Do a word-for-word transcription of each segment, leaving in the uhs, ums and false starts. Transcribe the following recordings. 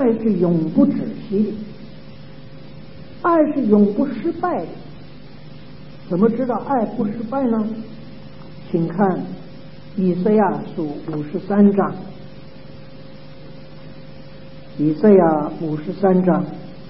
爱是永不止息的，爱是永不失败的。怎么知道爱不失败呢？请看以赛亚书五十三章，以赛亚五十三章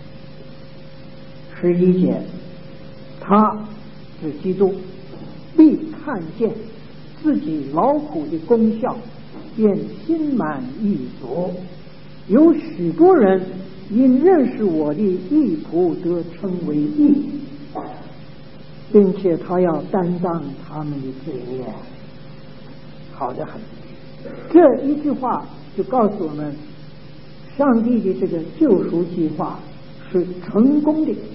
十一节，他是基督，必看见自己劳苦的功效，便心满意足。有许多人因认识我的义仆得称为义，并且他要担当他们的罪孽。好得很。这一句话就告诉我们，上帝的这个救赎计划是成功的，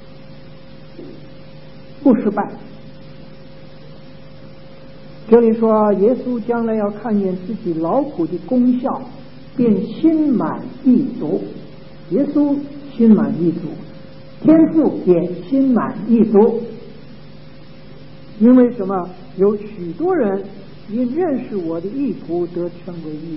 不失败。这里说耶稣将来要看见自己劳苦的功效，便心满意足。耶稣心满意足，天父也心满意足。因为什么？有许多人因认识我的义仆得称为义。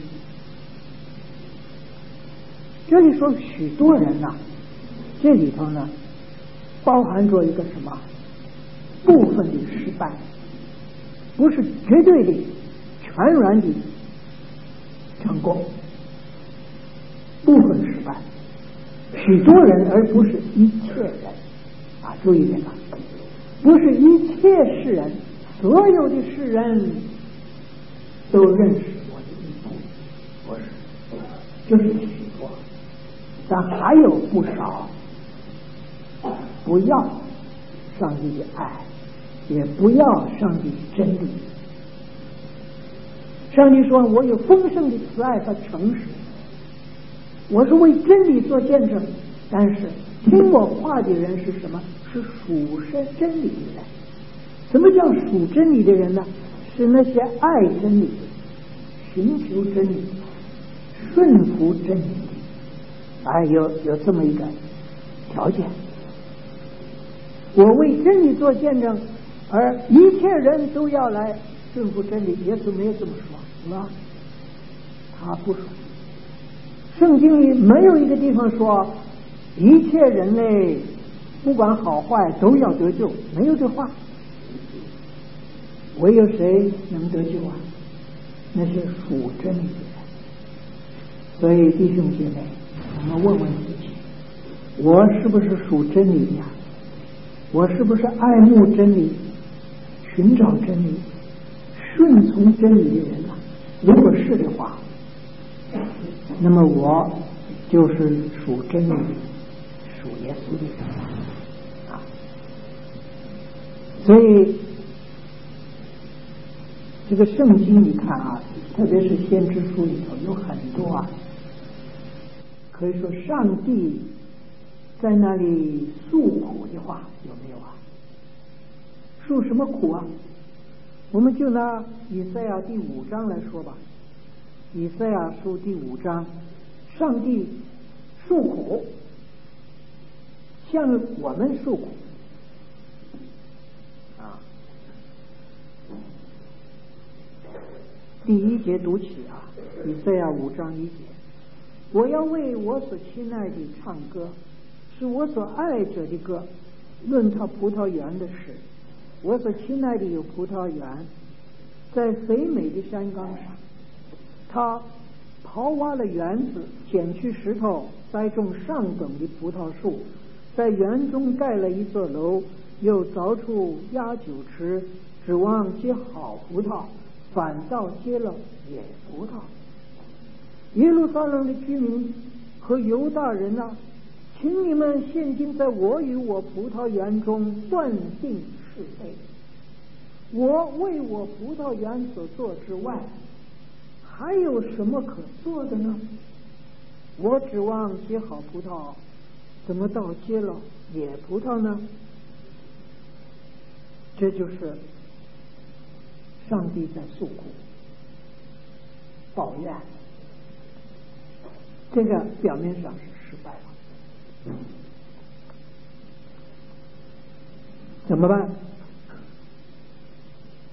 这里说许多人呐、啊，这里头呢包含着一个什么部分的失败，不是绝对的全然的成功，部分失败。许多人而不是一切人啊，注意这个，不是一切世人，所有的世人都认识我的义仆，不是，就是许多，但还有不少不要上帝的爱，也不要上帝的真理。上帝说我有丰盛的慈爱和诚实，我是为真理做见证，但是听我话的人是什么？是属真真理的人。什么叫属真理的人呢？是那些爱真理、寻求真理、顺服真理的。哎，有有这么一个条件。我为真理做见证，而一切人都要来顺服真理。耶稣没有这么说，是吧？他不说。圣经里没有一个地方说一切人类不管好坏都要得救，没有这话。唯有谁能得救啊？那是属真理的人。所以弟兄姐妹，我们问问自己，我是不是属真理呀？我是不是爱慕真理、寻找真理、顺从真理的人啊？如果是的话，那么我就是属真理、属耶稣的人啊。所以这个圣经你看啊，特别是先知书里头有很多啊，可以说上帝在那里诉苦的话有没有啊？诉什么苦啊？我们就拿以赛亚第五章来说吧。以赛亚书第五章，上帝诉苦，向我们诉苦啊。第一节读起啊，以赛亚五章一节，我要为我所亲爱的唱歌，是我所爱者的歌，论他葡萄园的事。我所亲爱的有葡萄园，在肥美的山岗上，他刨挖了园子，捡去石头，栽种上等的葡萄树，在园中盖了一座楼，又凿出压酒池，指望结好葡萄，反倒结了野葡萄。耶路撒冷的居民和犹大人啊，请你们现今在我与我葡萄园中断定是非。我为我葡萄园所做之外，还有什么可做的呢？我指望结好葡萄，怎么倒结了野葡萄呢？这就是上帝在诉苦、抱怨。这个表面上是失败了，怎么办？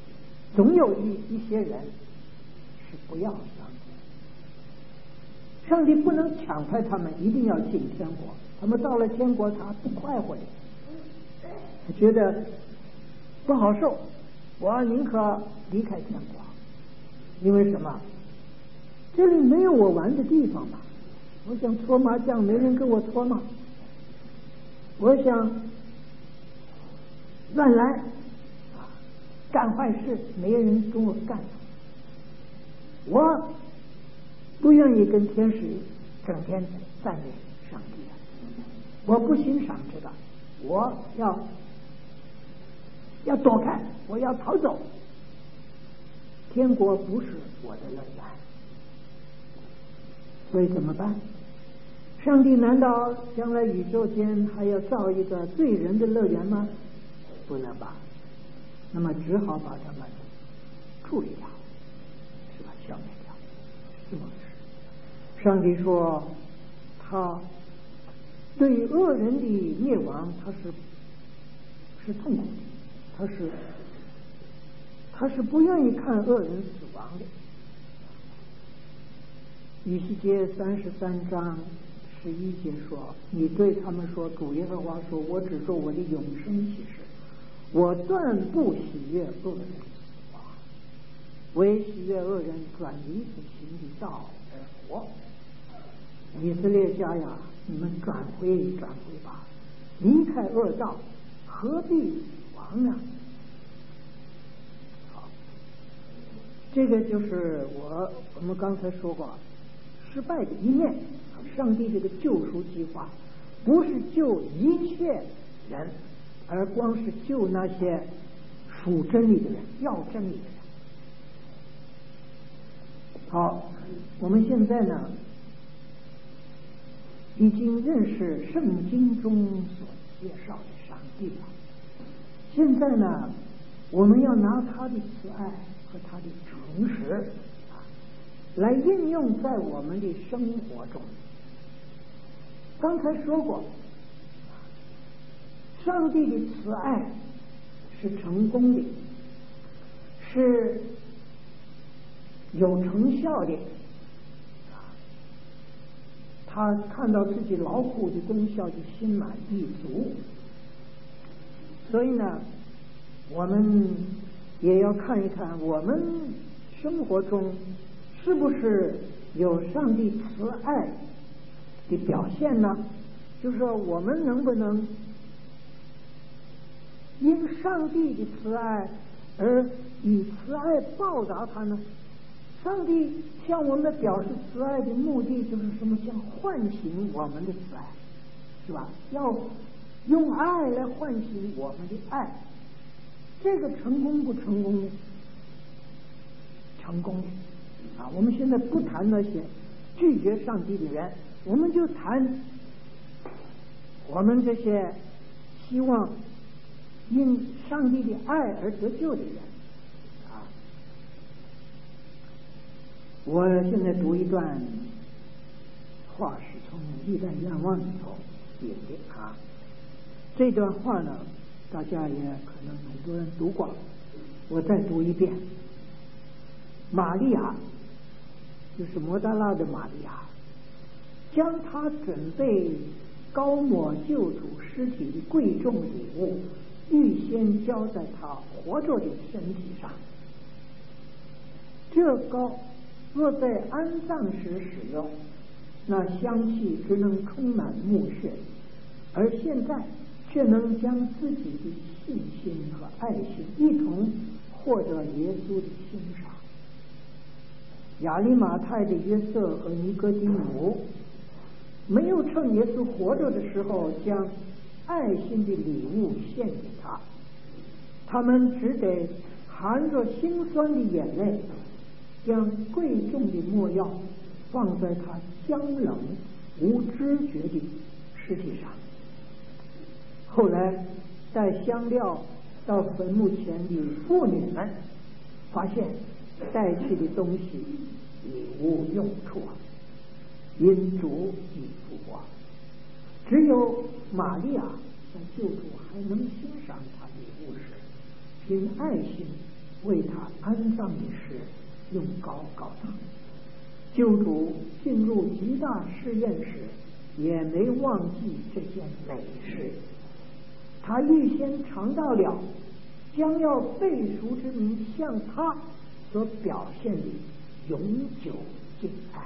总有一一些人是不要上帝。 上帝不能抢开他们，一定要进天国。他们到了天国，他不快活的，他觉得不好受，我宁可离开天国。因为什么？这里没有我玩的地方嘛。我想搓麻将，没人跟我搓嘛。我想乱来啊，干坏事，没人跟我干。我不愿意跟天使整天赞美上帝的，我不欣赏这个，我要要躲开，我要逃走。天国不是我的乐园，所以怎么办？上帝难道将来宇宙间还要造一个罪人的乐园吗？不能吧。那么只好把他们处理掉，是吧？消灭掉，这么回事。上帝说，他对恶人的灭亡，他是是痛苦的，他是他是不愿意看恶人死亡的。以西结三十三章十一节说：“你对他们说，主耶和华说，我只做我的永生启示，我断不喜悦恶人死亡，唯喜悦恶人转离此行的道而活。以色列家呀，你们转回转回吧，离开恶道，何必死亡呢？”好，这个就是我我们刚才说过失败的一面。上帝这个救赎计划不是救一切人，而光是救那些属真理的人，要真理的人。好，我们现在呢已经认识圣经中所介绍的上帝了。现在呢，我们要拿他的慈爱和他的诚实啊，来应用在我们的生活中。刚才说过，上帝的慈爱是成功的，是有成效的。他看到自己劳苦的功效就心满意足。所以呢，我们也要看一看我们生活中是不是有上帝慈爱的表现呢？就是说我们能不能因上帝的慈爱而以慈爱报答他呢？上帝向我们表示慈爱的目的就是什么？像唤醒我们的慈爱，是吧？要用爱来唤醒我们的爱。这个成功不成功呢？成功的啊！我们现在不谈那些拒绝上帝的人，我们就谈我们这些希望因上帝的爱而得救的人啊。我现在读一段话，是从《历代愿望》里头引的啊。这段话呢，大家也可能很多人读过，我再读一遍。玛利亚，就是摩大拉的玛利亚，将她准备膏抹救主尸体的贵重礼物预先浇在他活着的身体上。这膏若在安葬时使用，那香气只能充满墓穴，而现在却能将自己的信心和爱心一同获得耶稣的欣赏。亚利马太的约瑟和尼哥底母没有趁耶稣活着的时候将爱心的礼物献给他，他们只得含着辛酸的眼泪，将贵重的没药放在他僵冷无知觉的尸体上。后来带香料到坟墓前的妇女们发现带去的东西已无用处，因主已复活。只有玛利亚在救主还能欣赏他礼物时，凭爱心为他安葬的事用膏膏他。 救主进入极大试验时，也没忘记这件美事。他预先尝到了将要背赎之民向他所表现的永久敬爱。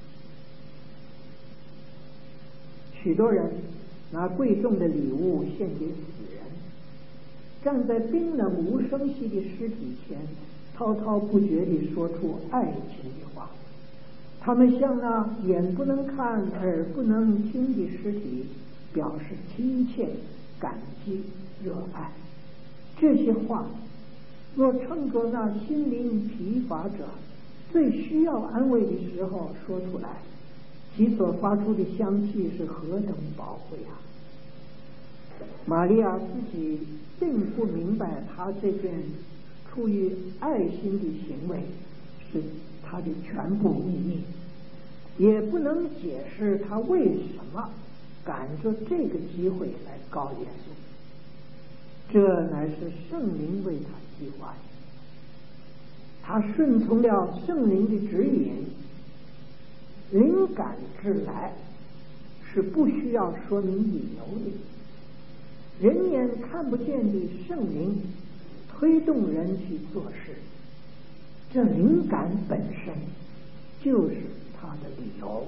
许多人拿贵重的礼物献给死人，站在冰冷无声息的尸体前，滔滔不绝地说出爱情的话。他们向那眼不能看耳不能听的尸体表示亲切感激热爱。这些话若趁着那心灵疲乏者最需要安慰的时候说出来，其所发出的香气是何等宝贵啊！玛利亚自己并不明白她这件出于爱心的行为是她的全部意义，也不能解释她为什么赶着这个机会来告耶稣。这乃是圣灵为他计划的，他顺从了圣灵的指引。灵感之来是不需要说明理由的，人眼看不见的圣灵推动人去做事，这灵感本身就是他的理由。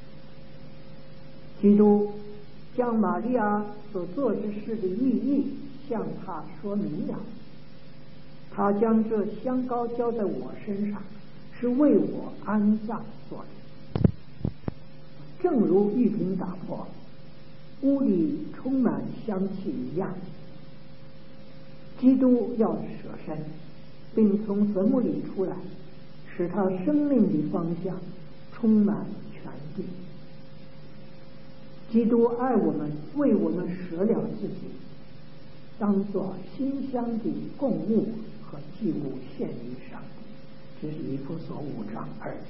基督将玛利亚所做之事的意义向他说明了，他将这香膏浇在我身上，是为我安葬做的。正如玉瓶打破，屋里充满香气一样，基督要舍身，并从坟墓里出来，使他生命的方向充满全地。基督爱我们，为我们舍了自己，当作馨香的供物和祭物献于上帝。这是以弗所五章二节。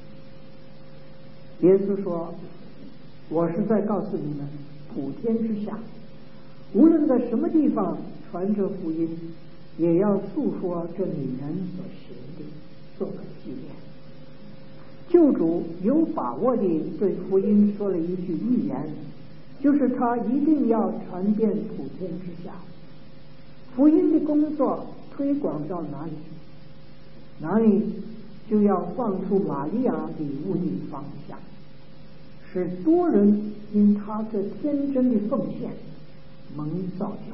耶稣说，我是在告诉你们，普天之下无论在什么地方传这福音，也要诉说这女人所行的，做个纪念。救主有把握地对福音说了一句预言，就是他一定要传遍普天之下。福音的工作推广到哪里，哪里就要放出玛利亚礼物的方向，使多人因他这天真的奉献蒙造就。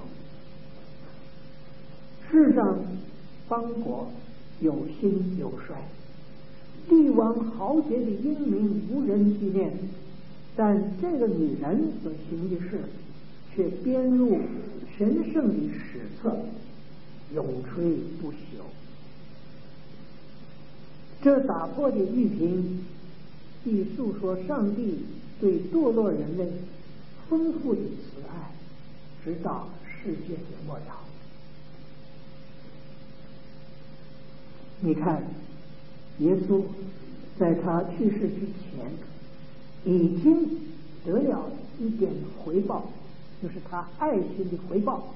世上邦国有兴有衰，帝王豪杰的英名无人纪念，但这个女人所行的事却编入神圣的史册，永垂不朽。这打破的玉瓶既诉说上帝对堕落人类丰富的慈爱，直到世界的末了。你看，耶稣在他去世之前已经得了一点回报，就是他爱心的回报。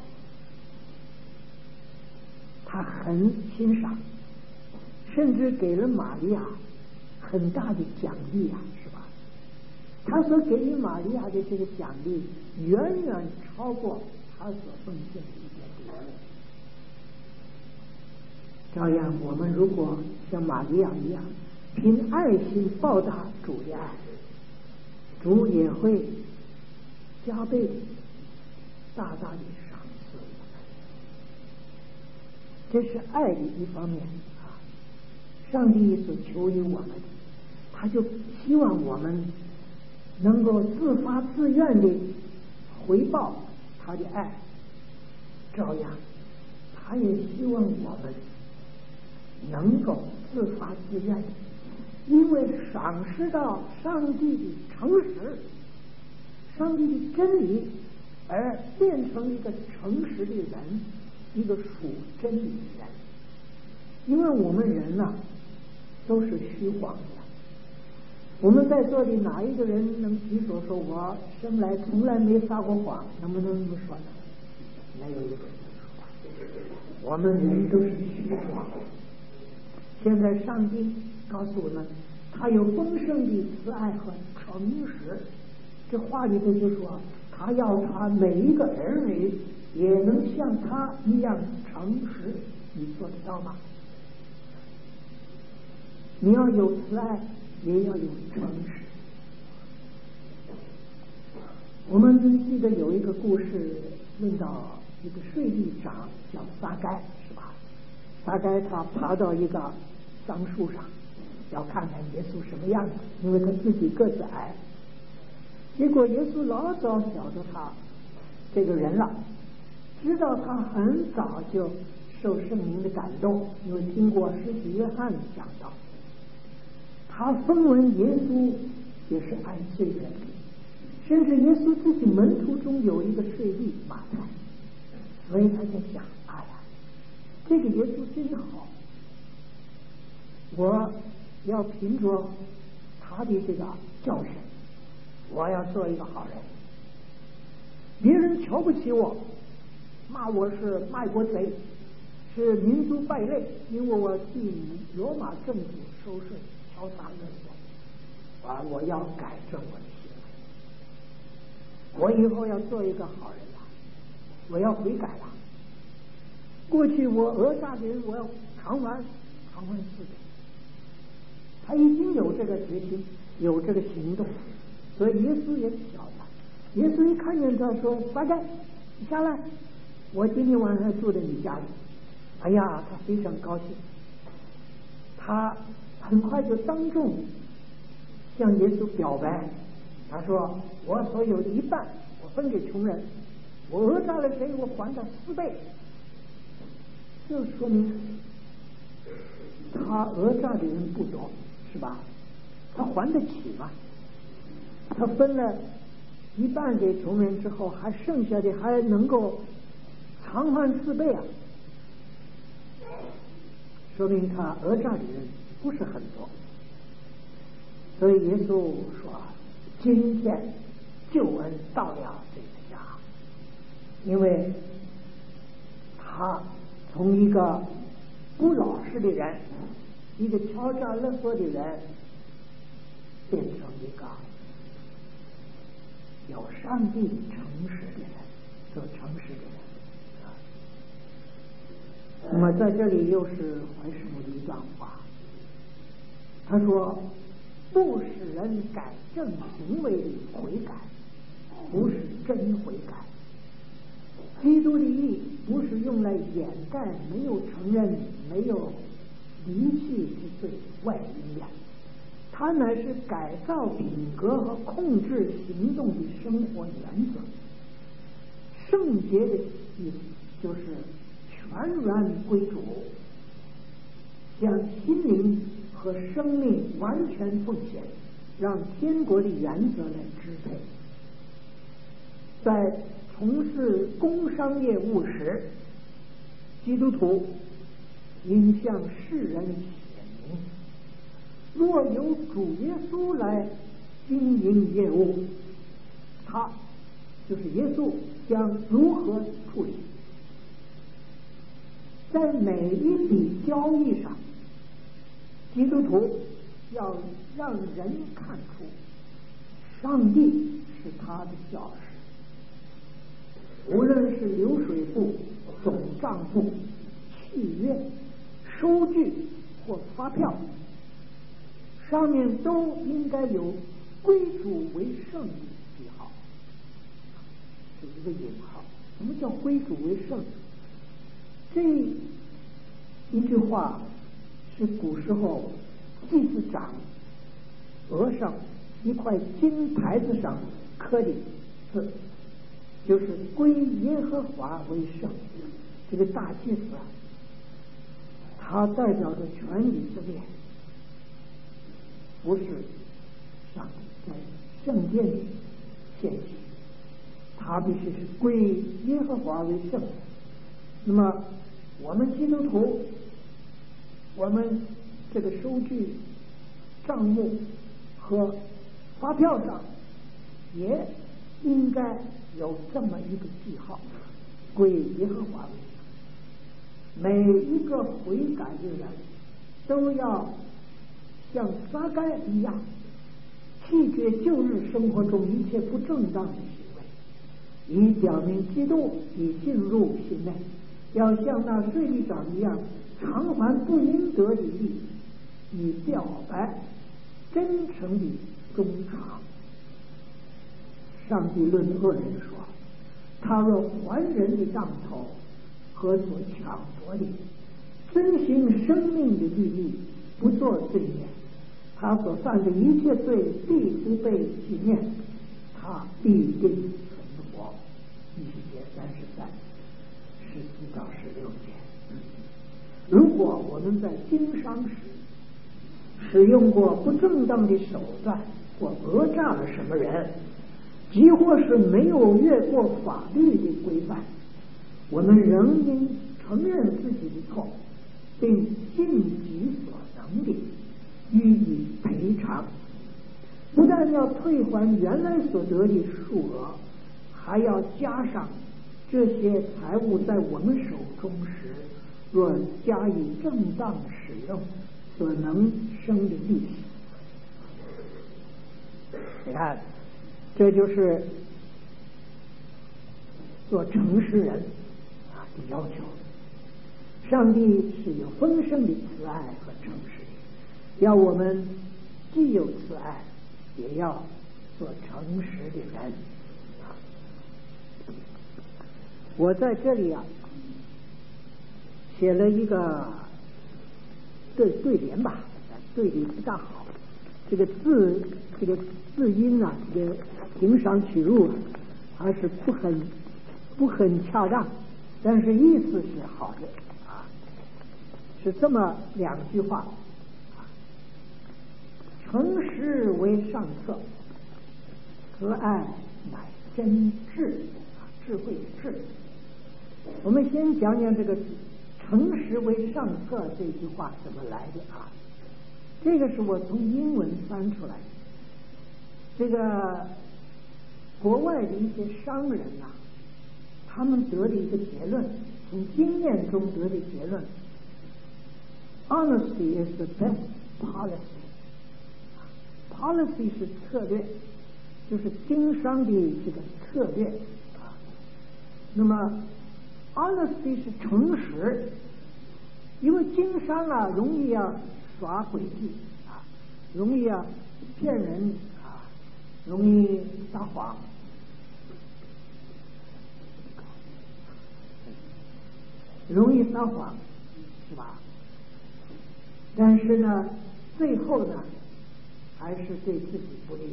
他很欣赏，甚至给了玛利亚很大的奖励啊，是吧？他所给予玛利亚的这个奖励远远超过他所奉献的一点礼物。照样，我们如果像玛利亚一样凭爱心报答主的爱，主也会加倍大大的赏赐我们。这是爱的一方面啊，上帝所求于我们的，他就希望我们能够自发自愿的回报他的爱。照样，他也希望我们能够自发自愿的，因为赏识到上帝的诚实，上帝的真理，而变成一个诚实的人，一个属真理的人。因为我们人呐、啊，都是虚晃的。我们在座的哪一个人能举手说我生来从来没撒过谎？能不能这么说呢？没有一个人说。我们人都是虚晃。现在上帝告诉我们， 他有丰盛的慈爱和诚实。这话里头就说，他要他每一个儿女也能像他一样诚实。你做得到吗？你要有慈爱，也要有诚实。我们记得有一个故事，论到一个税吏长叫撒该，是吧？撒该他爬到一个桑树上，要看看耶稣什么样子，因为他自己个子矮。结果耶稣老早晓得他这个人了，知道他很早就受圣灵的感动，因为听过施洗约翰讲道，他风闻耶稣也是爱罪人的，甚至耶稣自己门徒中有一个税吏马太，所以他就想，哎呀，这个耶稣真好，我要凭着他的这个教训，我要做一个好人。别人瞧不起我，骂我是卖国贼，是民族败类，因为我替罗马政府收税，敲诈勒索，啊，我要改正我的行为，我以后要做一个好人了，我要悔改了。过去我讹诈的人，我要偿还，偿还四倍。他已经有这个决心，有这个行动，所以耶稣也晓得。耶稣一看见他说：“撒该，你下来，我今天晚上住在你家里。”哎呀，他非常高兴，他很快就当众向耶稣表白，他说：“我所有的一半，我分给穷人，我讹诈了谁，我还他四倍。”这说明他讹诈的人不多，是吧？他还得起嘛？他分了一半给穷人之后，还剩下的还能够偿还四倍啊！说明他讹诈的人不是很多。所以耶稣说：“今天救恩到了这个家，因为他从一个不老实的人，一个敲诈勒索的人，变成一个有上帝诚实的人，做诚实的人。”那么在这里又是怀师母的一段话，他说：“不使人改正行为的悔改，不是真悔改。基督的义不是用来掩盖没有承认、没有离弃之罪外因的，它乃是改造品格和控制行动的生活原则。圣洁的意思就是全然归主，将心灵和生命完全奉献，让天国的原则来支配。在从事工商业务时，基督徒应向世人显明，若有主耶稣来经营业务，他就是耶稣将如何处理。在每一笔交易上，基督徒要让人看出上帝是他的教师。无论是流水簿、总账簿、契约、收据或发票，上面都应该有归主为圣的记号，是一个引号。什么叫归主为圣？这一句话是古时候祭司长额上一块金牌子上刻的字，就是归耶和华为圣。这个大祭司啊，他代表着全以色列，不是上在圣殿里献祭，他必须是归耶和华为圣。那么我们基督徒，我们这个收据、账目和发票上也应该有这么一个记号，归耶和华为圣。每一个悔改的人都要像撒该一样，弃绝旧日生活中一切不正当的行为，以表明基督已进入心内，要像那税吏长一样偿还不应得的利，以表白真诚的忠诚。上帝论恶人说，他若还人的当头和所抢夺的，遵行生命的律例，不做罪孽，他所犯的一切罪必不被纪念，他必定存活。第十节三十三、十四到十六节。如果我们在经商时使用过不正当的手段或讹诈了什么人，即或是没有越过法律的规范，我们仍应承认自己的错，并尽己所能的予以赔偿。不但要退还原来所得的数额，还要加上这些财物在我们手中时，若加以正当使用所能生的利息。你看，这就是做诚实人啊的要求。上帝是有丰盛的慈爱和诚实的，要我们既有慈爱，也要做诚实的人。我在这里啊写了一个对对联吧，对的不大好，这个字这个字音啊，这个平商取入啊，还是不很不很恰当，但是意思是好的啊，是这么两句话啊：诚实为上策，慈爱乃真智啊，智慧的智。我们先讲讲这个诚实为上策这句话怎么来的啊？这个是我从英文翻出来的。这个国外的一些商人呐、啊，他们得的一个结论，从经验中得的结论 ：Honesty is the best policy。policy 是策略，就是经商的这个策略啊。那么 honesty 是诚实，因为经商啊容易啊耍诡计啊，容易啊骗人啊，容易撒谎，容易撒谎，是吧？但是呢，最后呢，还是对自己不利。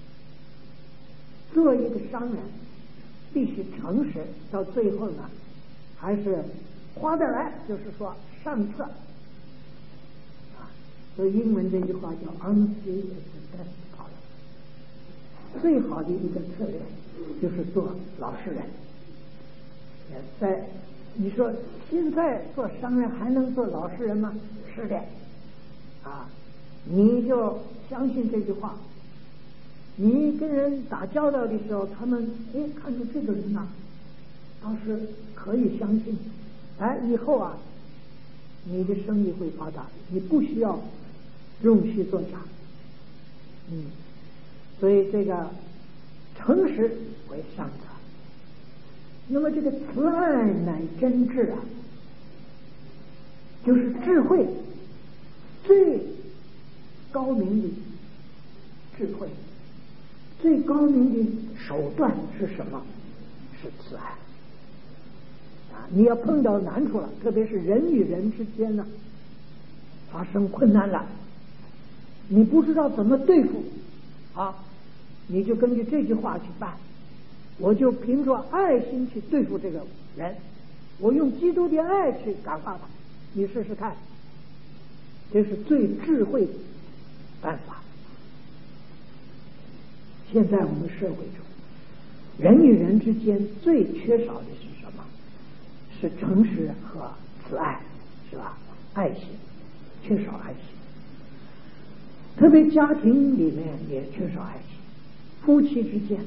做一个商人，必须诚实，到最后呢，还是划得来，就是说上策啊。所以英文这句话叫 "Honesty is the best policy"， 最好的一个策略就是做老实人。在你说现在做商人还能做老实人吗？是的啊，你就相信这句话。你跟人打交道的时候，他们哎看出这个人呐、啊，倒是可以相信，哎，以后啊，你的生意会发达，你不需要用虚作假，嗯，所以这个诚实为上策。那么这个慈爱乃真智啊，就是智慧最高明的智慧，最高明的手段是什么？是慈爱啊！你要碰到难处了，特别是人与人之间呢，发生困难了，你不知道怎么对付啊，你就根据这句话去办。我就凭着爱心去对付这个人，我用基督的爱去感化他，你试试看，这是最智慧的办法。现在我们社会中，人与人之间最缺少的是什么？是诚实和慈爱，是吧？爱心，缺少爱心。特别家庭里面也缺少爱心，夫妻之间、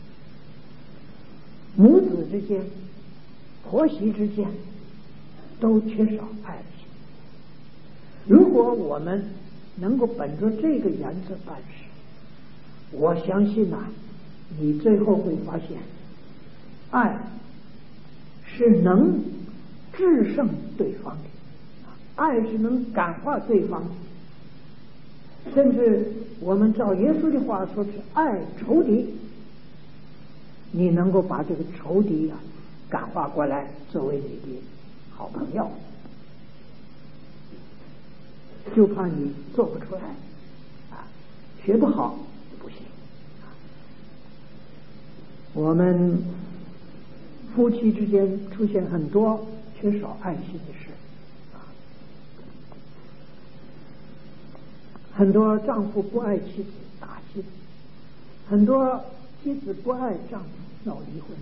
母子之间、婆媳之间都缺少爱心。如果我们能够本着这个原则办事，我相信呐、啊，你最后会发现，爱是能制胜对方的，爱是能感化对方的。甚至我们照耶稣的话说是爱仇敌，你能够把这个仇敌啊感化过来，作为你的好朋友，就怕你做不出来啊，学不好不行。我们夫妻之间出现很多缺少爱心的事啊，很多丈夫不爱妻子打妻子，很多妻子不爱丈夫闹离婚。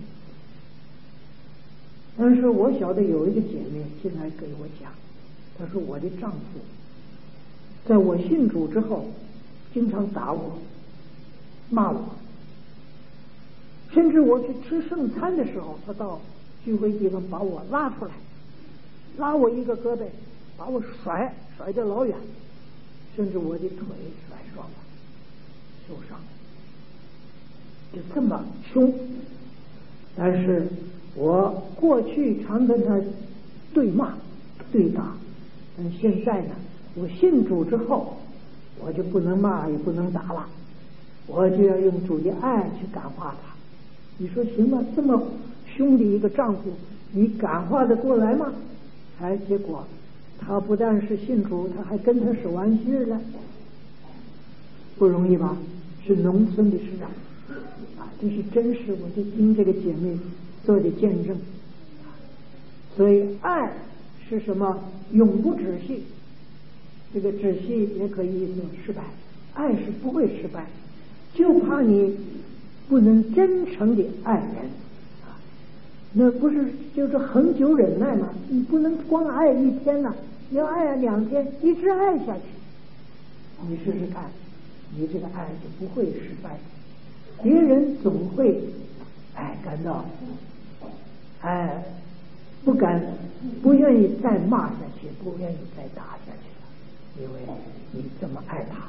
但是我晓得有一个姐妹进来给我讲，她说我的丈夫在我信主之后经常打我骂我，甚至我去吃圣餐的时候，他到聚会地方把我拉出来，拉我一个胳膊，把我甩甩得老远，甚至我的腿甩伤了，受伤了，就这么凶。但是我过去常跟他对骂对打，但现在呢，我信主之后，我就不能骂也不能打了，我就要用主的爱去感化他。你说行吗？这么凶的一个丈夫，你感化得过来吗？哎，结果他不但是信主，他还跟他手完心了，不容易吧？是农村的事啊，啊，这是真实，我就听这个姐妹做的见证。所以爱是什么？永不止息。这个止息也可以意思失败，爱是不会失败，就怕你不能真诚的爱人啊，那不是就是恒久忍耐吗？你不能光爱一天呐、啊，你要爱两天，一直爱下去，你试试看，你这个爱就不会失败。别人总会哎感到哎不敢不愿意再骂下去，不愿意再打下去了，因为你这么爱他。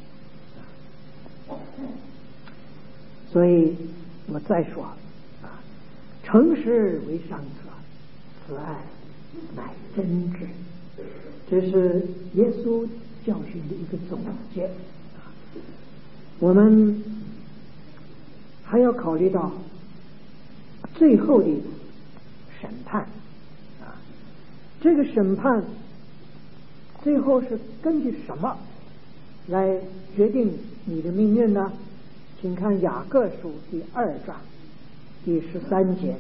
所以我再说啊，诚实为上策，此爱乃真挚。这是耶稣教训的一个总结。我们还要考虑到最后的审判啊，这个审判最后是根据什么来决定你的命运呢？请看雅各书第二章第十三节，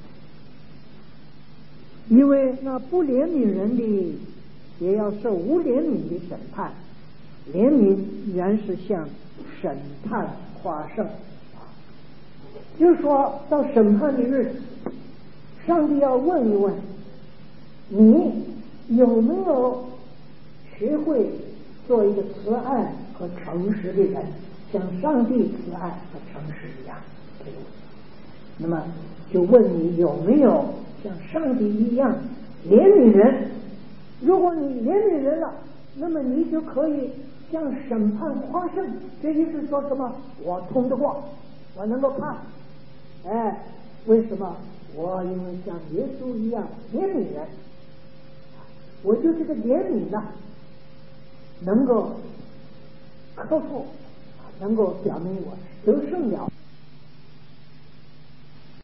因为那不怜悯人的也要受无怜悯的审判，怜悯原是向审判夸胜。就是说到审判的日子，上帝要问一问你有没有学会做一个慈爱和诚实的人，像上帝慈爱和诚实一样。那么就问你有没有像上帝一样怜悯人。如果你怜悯人了，那么你就可以向审判夸胜。这就是说什么？我通得过，我能够看。哎，为什么？我因为像耶稣一样怜悯人，我就这个怜悯呢，能够克服，能够表明我得胜了。